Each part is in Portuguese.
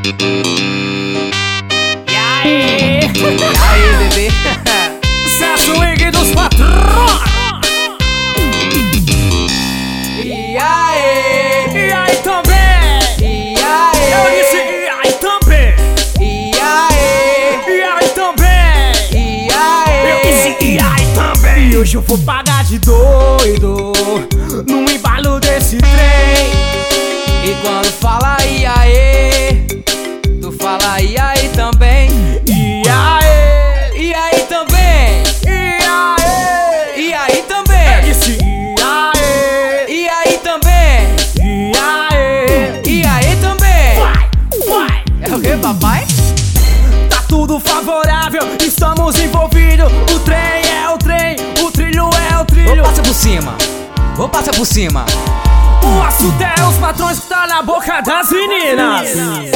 E aí? E aí, bebê? Sucesso Swing dos patrões. E aí? E aí também? E aí? Eu disse e aí também? E aí? E aí também? E aí? Eu disse e aí também? E hoje eu vou pagar de doido no embalo desse trem. E quando fala e aí, tu fala e aí também. E aí? E aí também? E aí? E aí também? Eu disse e aí? E aí também? E aí? E aí também? Vai! É o que, papai? Tá tudo favorável, estamos envolvidos. O trem é o trem, o trilho é o trilho. Vou passar por cima, vou passar por cima. O assunto é os patrões que tá na boca das meninas.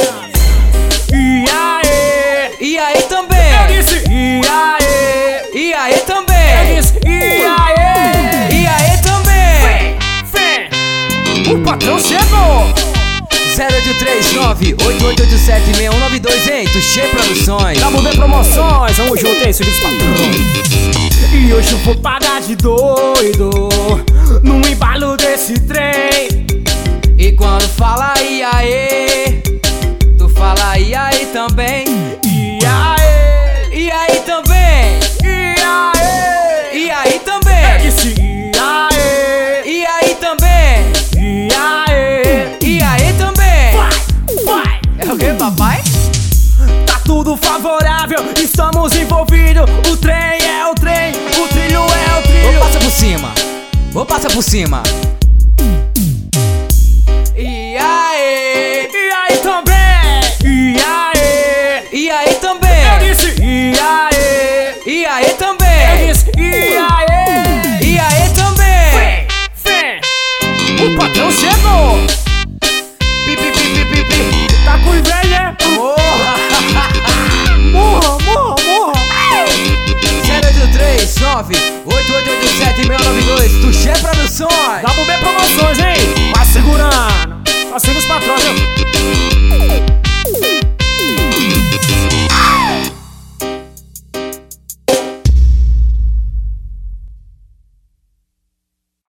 E aí? E aí também? Eu disse e aí? E aí Eu também? disse e aí? E aí também? Fé! O patrão chegou! 0839-8887-6192, hein? Tuxê Produções. WB Promoções, vamos junto, hein, serviço patrão. E hoje eu vou pagar de doido no embalo desse trem. E quando fala e aí, tu fala e aí também. E aí? E aí também? E aí? E aí também? Eu disse e aí? E aí também? E aí? E aí também? Vai! É o que, papai? Tá tudo favorável, estamos envolvidos. O trem é o trem, o trilho é o trilho. Vou passar por cima, vou passar por cima. E aí? E aí também? E aí? E aí também? Eu disse e aí? E aí Eu também? disse e aí? E aí também? Fé! O patrão chegou! Pi, pi, pi, pi, pi, pi. Tá com inveja? Morra! Morra, morra, morra! 0839-8887-692, Tuxê Produções. WB Promoções, hein? Vai segurando! Assim os patrões, viu?